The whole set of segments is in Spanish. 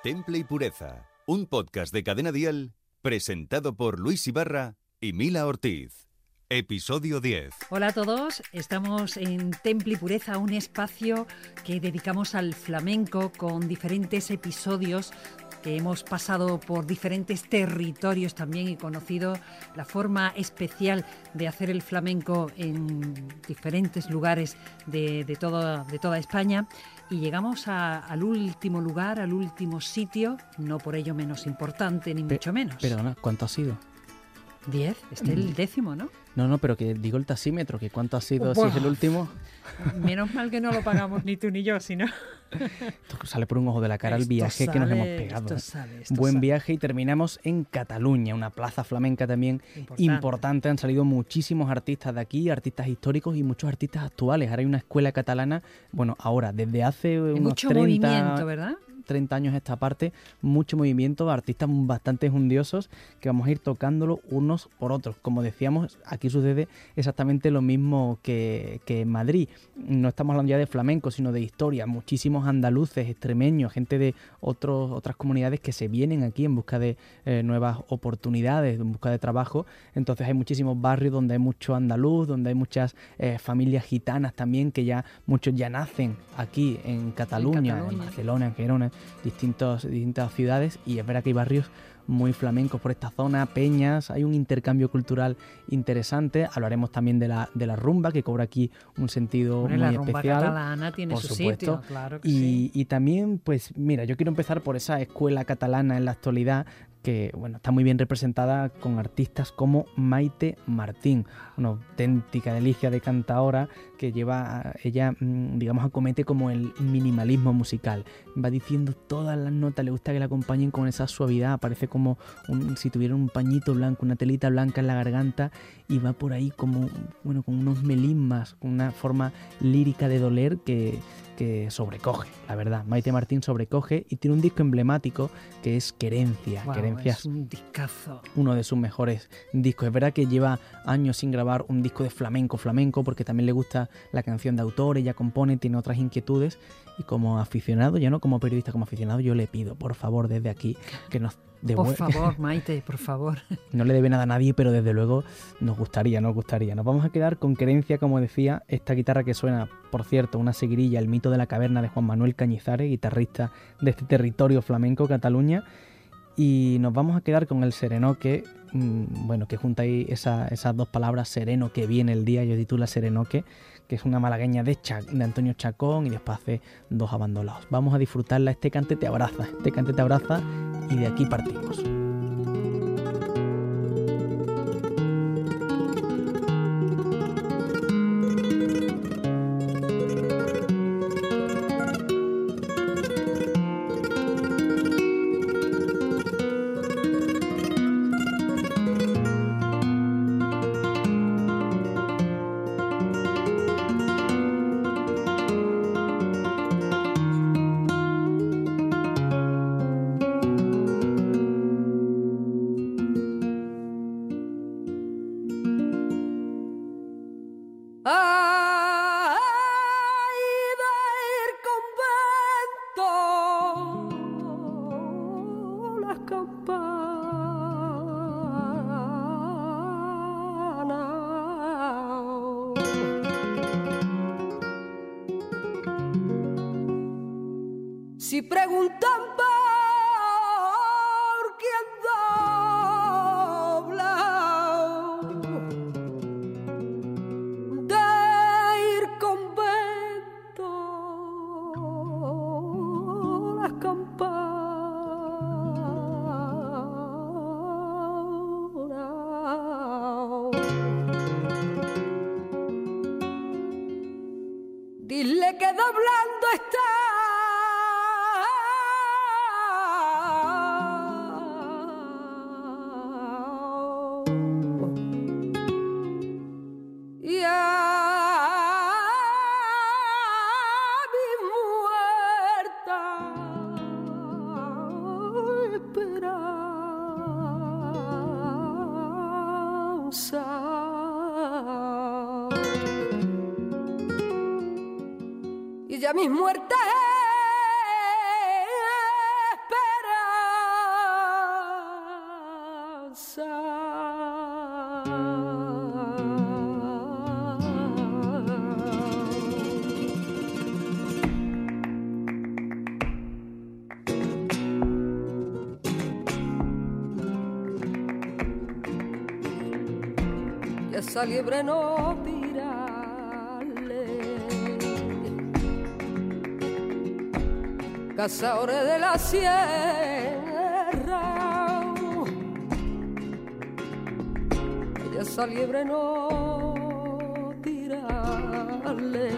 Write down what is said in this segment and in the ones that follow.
Temple y Pureza, un podcast de Cadena Dial presentado por Luis Ibarra y Mila Ortiz. Episodio 10. Hola a todos, estamos en Temple y Pureza, un espacio que dedicamos al flamenco con diferentes episodios que hemos pasado por diferentes territorios también y conocido la forma especial de hacer el flamenco en diferentes lugares de toda España. Y llegamos al último lugar, al último sitio, no por ello menos importante, ni mucho menos. Perdona, ¿cuánto ha sido? 10, este es el 10º, ¿no? No, pero que digo el taxímetro, que ¿cuánto ha sido si es el último? Menos mal que no lo pagamos ni tú ni yo, sino... Esto sale por un ojo de la cara el viaje que nos hemos pegado. Buen viaje y terminamos en Cataluña, una plaza flamenca también importante. Han salido muchísimos artistas de aquí, artistas históricos y muchos artistas actuales. Ahora hay una escuela catalana, bueno, ahora, desde hace unos mucho movimiento, ¿verdad? 30 años a esta parte, mucho movimiento, artistas bastante jundiosos que vamos a ir tocándolo unos por otros. Como decíamos, aquí sucede exactamente lo mismo que en Madrid. No estamos hablando ya de flamenco, sino de historia. Muchísimos andaluces, extremeños, gente de otras comunidades que se vienen aquí en busca de nuevas oportunidades, en busca de trabajo. Entonces hay muchísimos barrios donde hay mucho andaluz, donde hay muchas familias gitanas también, que ya muchos ya nacen aquí en Cataluña, en Barcelona, en Gerona, distintas ciudades, y es verdad que hay barrios muy flamencos por esta zona, peñas, hay un intercambio cultural interesante. Hablaremos también de la rumba, que cobra aquí un sentido muy la especial. La rumba catalana tiene por su supuesto. sitio, claro que sí. Y también, pues mira, yo quiero empezar por esa escuela catalana en la actualidad, que bueno, está muy bien representada con artistas como Maite Martín, una auténtica delicia de cantaora que lleva, ella, digamos, acomete como el minimalismo musical. Va diciendo todas las notas, le gusta que la acompañen con esa suavidad, parece como si tuviera un pañito blanco, una telita blanca en la garganta, y va por ahí como, bueno, con unos melismas, con una forma lírica de doler que sobrecoge, la verdad. Maite Martín sobrecoge y tiene un disco emblemático que es Querencia. Wow, Querencia es un discazo. Uno de sus mejores discos. Es verdad que lleva años sin grabar un disco de flamenco, porque también le gusta la canción de autor, ella compone, tiene otras inquietudes, y como aficionado, ya no como periodista, como aficionado, yo le pido, por favor, desde aquí, que nos por favor, Maite, por favor. No le debe nada a nadie, pero desde luego nos gustaría. Nos vamos a quedar con Querencia, como decía, esta guitarra que suena, por cierto, una seguirilla, El mito de la caverna, de Juan Manuel Cañizares, guitarrista de este territorio flamenco, Cataluña. Y nos vamos a quedar con el serenoque, bueno, que junta ahí esas dos palabras, sereno que viene el día, yo titula Serenoque, que es una malagueña de Antonio Chacón, y después hace Dos abandonados. Vamos a disfrutarla, Este cante te abraza, y de aquí partimos. Si preguntan por quién dobla de ir convento las campanas, dile que doblando está y ya mis muertes esperanzas. esa liebre no tirarle. Cazadores de la sierra, esa liebre no tirarle,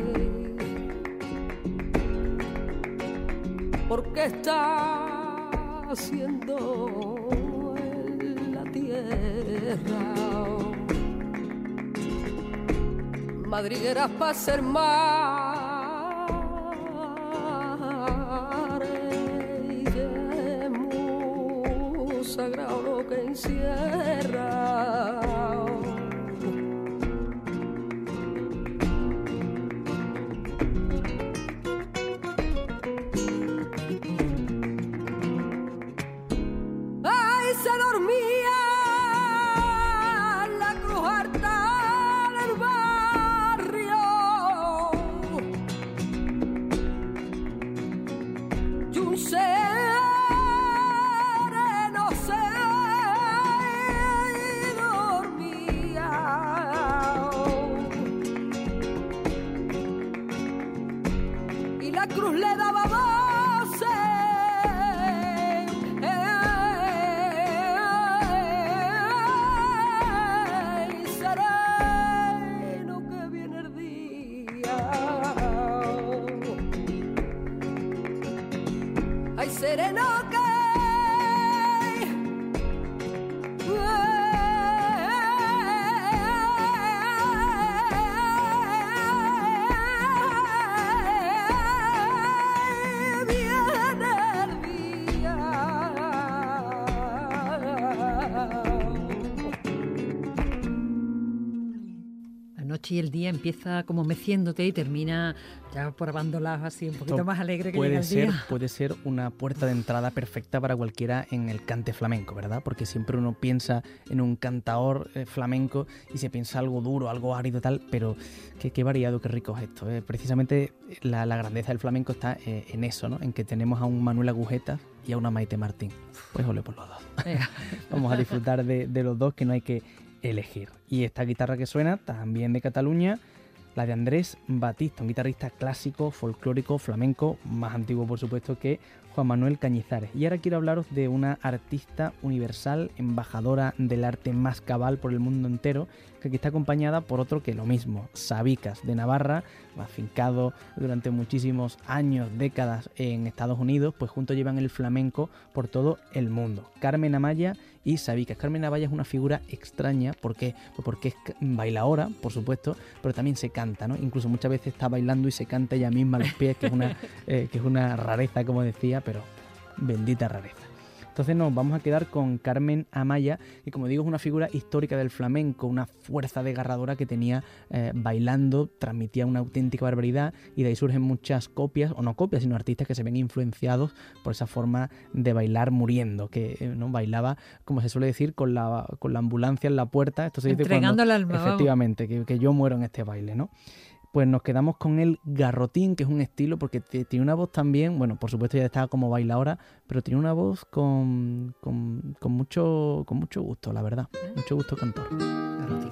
porque está haciendo en la tierra madrigueras para ser mares, y es muy sagrado lo que encierra. Y el día empieza como meciéndote y termina ya por abandonar así un poquito más alegre que llega el día. Puede ser una puerta de entrada perfecta para cualquiera en el cante flamenco, ¿verdad? Porque siempre uno piensa en un cantaor flamenco y se piensa algo duro, algo árido y tal, pero qué variado, qué rico es esto. Precisamente la grandeza del flamenco está en eso, ¿no? En que tenemos a un Manuel Agujetas y a una Maite Martín. Pues ole por los dos. Vamos a disfrutar de los dos, que no hay que elegir. Y esta guitarra que suena, también de Cataluña, la de Andrés Batista, un guitarrista clásico, folclórico, flamenco, más antiguo por supuesto que Juan Manuel Cañizares. Y ahora quiero hablaros de una artista universal, embajadora del arte más cabal por el mundo entero, que aquí está acompañada por otro que lo mismo, Sabicas de Navarra, afincado durante muchísimos años, décadas en Estados Unidos, pues juntos llevan el flamenco por todo el mundo. Carmen Amaya y Sabicas. Carmen Amaya es una figura extraña, ¿por qué? Pues porque es bailaora, por supuesto, pero también se canta, ¿no? Incluso muchas veces está bailando y se canta ella misma a los pies, que es una rareza, como decía, pero bendita rareza. Entonces nos vamos a quedar con Carmen Amaya, que como digo es una figura histórica del flamenco, una fuerza desgarradora que tenía bailando, transmitía una auténtica barbaridad, y de ahí surgen muchas copias, o no copias, sino artistas que se ven influenciados por esa forma de bailar muriendo, que no bailaba, como se suele decir, con la ambulancia en la puerta. Esto se dice entregando el alma. Efectivamente, que yo muero en este baile, ¿no? Pues nos quedamos con el garrotín, que es un estilo, porque tiene una voz también, bueno, por supuesto ya estaba como bailaora, pero tiene una voz con mucho gusto, la verdad, mucho gusto cantor. Garrotín.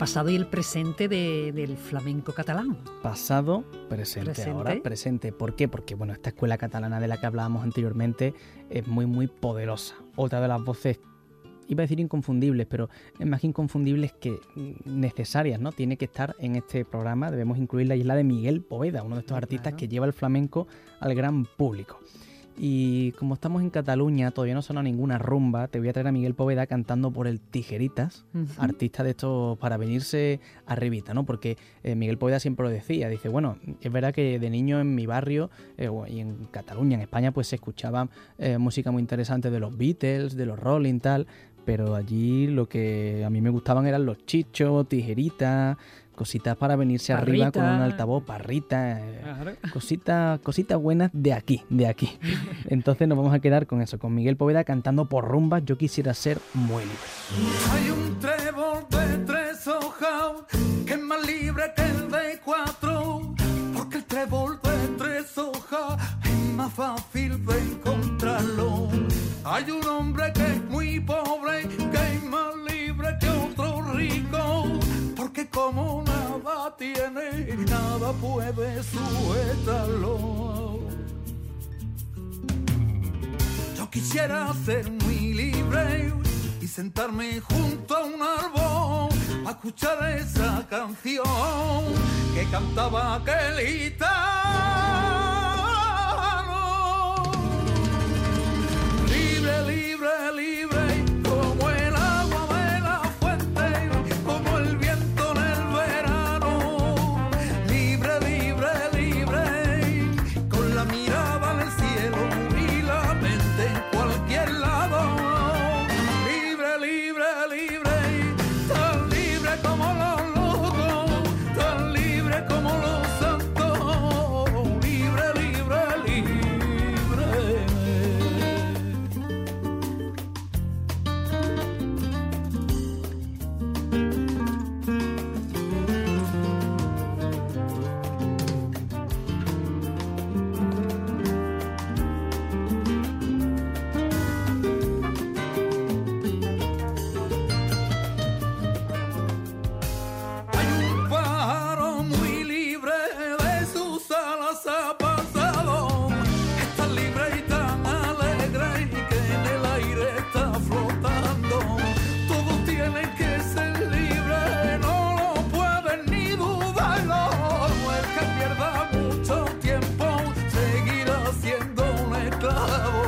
pasado y el presente del flamenco catalán. Pasado, presente, ahora presente. ¿Por qué? Porque bueno, esta escuela catalana de la que hablábamos anteriormente es muy, muy poderosa. Otra de las voces, iba a decir inconfundibles, pero es más que inconfundibles que necesarias, ¿no? Tiene que estar en este programa, debemos incluirla, y es la de Miguel Poveda, uno de estos artistas que lleva el flamenco al gran público. Y como estamos en Cataluña, todavía no suena ninguna rumba, te voy a traer a Miguel Poveda cantando por el Tijeritas, artista de estos para venirse arribita, ¿no? Porque Miguel Poveda siempre lo decía, dice, bueno, es verdad que de niño en mi barrio y en Cataluña, en España, pues se escuchaba música muy interesante de los Beatles, de los Rolling, tal, pero allí lo que a mí me gustaban eran los chichos, tijeritas, cositas para venirse arriba con un altavoz, parrita, cositas buenas de aquí. Entonces nos vamos a quedar con eso, con Miguel Poveda cantando por rumbas, Yo quisiera ser muy libre. Hay un trébol de 3 hojas que es más libre que el de 4, porque el trébol de 3 hojas es más fácil de encontrarlo. Hay un hombre que es muy pobre, que es más libre que otro rico, porque como nada tiene, nada puede sujetarlo. Yo quisiera ser muy libre y sentarme junto a un árbol a escuchar esa canción que cantaba aquel gitano. Libre, libre, libre, como el agua de la fuente, como el viento en el verano. Libre, libre, libre, con la mirada en el cielo y la mente en cualquier lado. Libre, libre, libre, tan libre como los locos, tan libre como los santos. Libre, libre, libre. Hay un pájaro muy libre, de sus alas ha pasado. Es tan libre y tan alegre que en el aire está flotando. Todos tienen que ser libres, no lo pueden ni dudarlo. El que pierda mucho tiempo seguirá siendo un esclavo.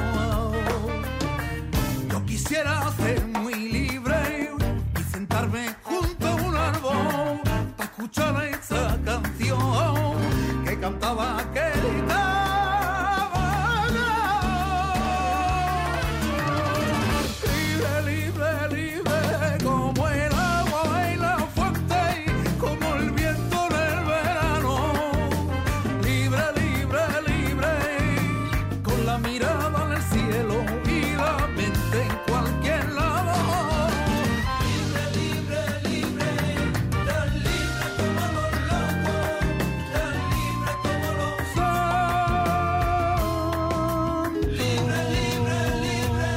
Yo quisiera ser muy libre y sentarme junto a un árbol para escuchar esa canción que cantaba aquel gitano. Libre, libre, libre, como el agua y la fuente, como el viento en el verano. Libre, libre, libre, con la mirada en el cielo y la mente en cualquier lado. Libre, libre, libre, tan libre como los locos, tan libre como los santos. Libre, libre, libre,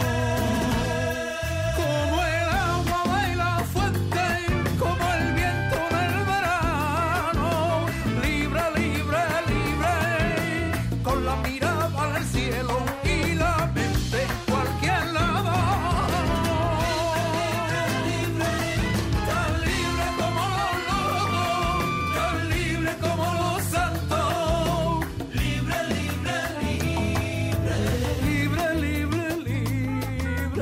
como el agua de la fuente, como el viento en el verano. Libre, libre, libre, con la mirada en el cielo y la mente en cualquier lado. Libre, tan libre como los locos, tan libre como los santos. Libre, libre, libre, libre, libre, libre, libre,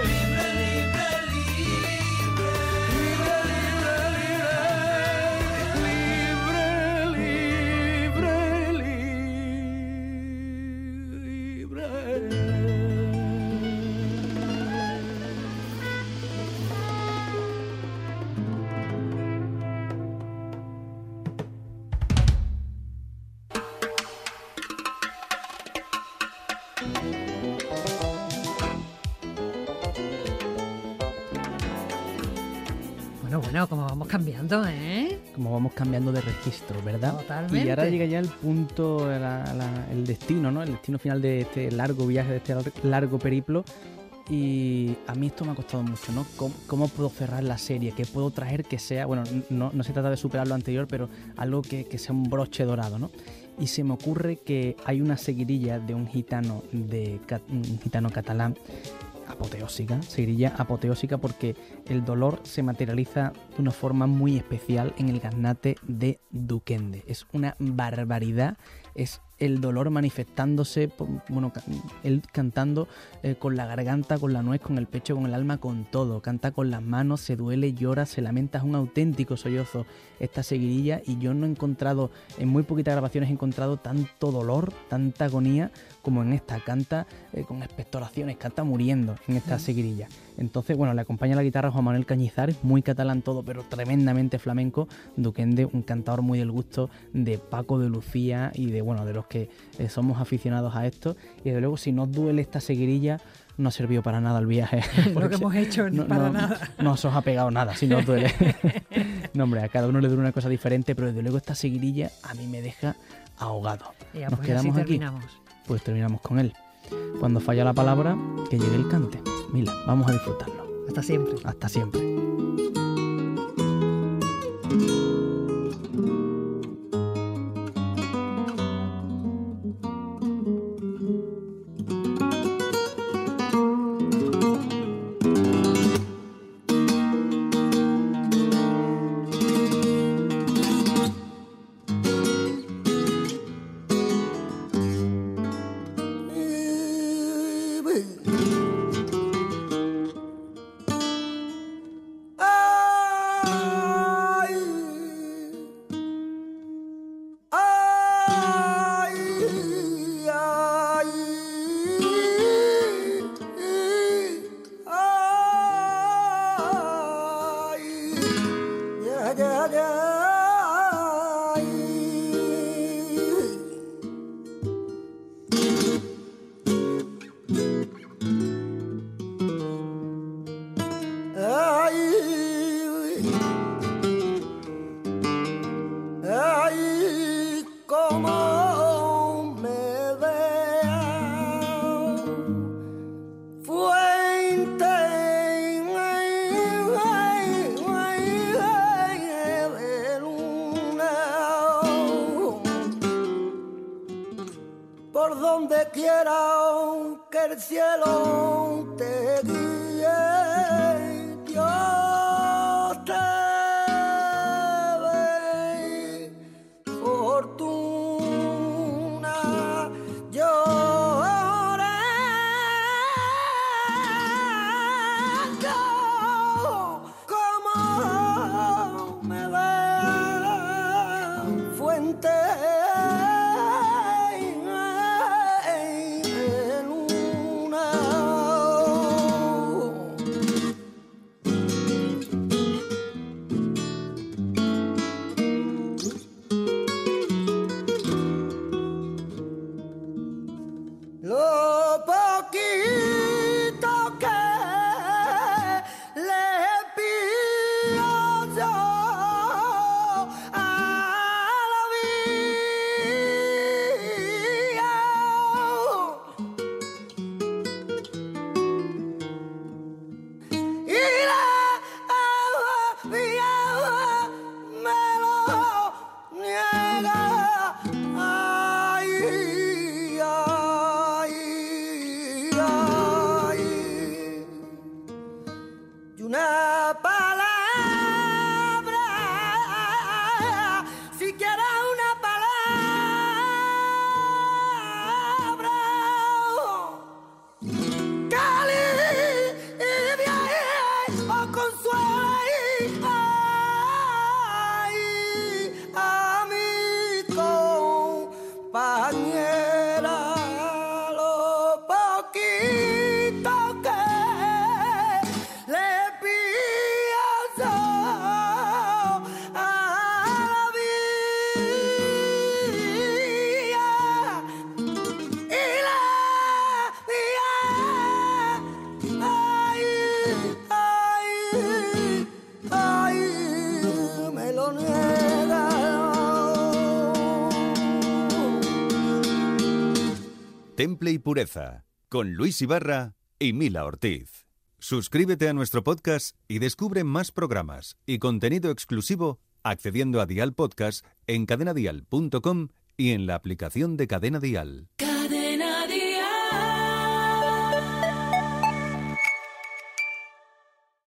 Bueno, como vamos cambiando, ¿eh? Como vamos cambiando de registro, ¿verdad? Totalmente. Y ahora llega ya el punto, el destino, ¿no? El destino final de este largo viaje, de este largo periplo, Y a mí esto me ha costado mucho, ¿no? ¿Cómo puedo cerrar la serie? ¿Qué puedo traer que sea, bueno, no se trata de superar lo anterior, pero algo que sea un broche dorado, ¿no? Y se me ocurre que hay una seguidilla de un gitano catalán, apoteósica, seguidilla apoteósica, porque el dolor se materializa de una forma muy especial en el gaznate de Duquende. Es una barbaridad, es el dolor manifestándose, bueno, él cantando con la garganta, con la nuez, con el pecho, con el alma, con todo. Canta con las manos, se duele, llora, se lamenta, es un auténtico sollozo esta seguidilla, y yo no he encontrado, en muy poquitas grabaciones he encontrado tanto dolor, tanta agonía como en esta. Canta con expectoraciones, canta muriendo en esta seguidilla. Entonces, bueno, le acompaña la guitarra Juan Manuel Cañizares, muy catalán todo, pero tremendamente flamenco. Duquende, un cantador muy del gusto de Paco de Lucía y de, bueno, de los que somos aficionados a esto. Y desde luego, si no os duele esta seguidilla, no ha servido para nada el viaje. Lo que hemos hecho para nada. No se os ha pegado nada, si no os duele. No, hombre, a cada uno le duele una cosa diferente, pero desde luego esta seguidilla a mí me deja ahogado. Ya, Nos pues quedamos así aquí. terminamos. Pues terminamos con él. Cuando falla la palabra, que llegue el cante. Mila, vamos a disfrutarlo. Hasta siempre. Hasta siempre. Por donde quiera que el cielo te guíe, Dios te dé fortuna. Llorando como me da fuente. Lo poquito que le pido yo a la vida, y la vida me lo niega. Ay, y una palabra, siquiera una palabra que alivie o consuele a mi compañera. Lo poquito que le pido a la vida, y la vida, ay, me lo niega. Temple y Pureza, con Luis Ibarra y Mila Ortiz. Suscríbete a nuestro podcast y descubre más programas y contenido exclusivo accediendo a Dial Podcast en cadenadial.com y en la aplicación de Cadena Dial.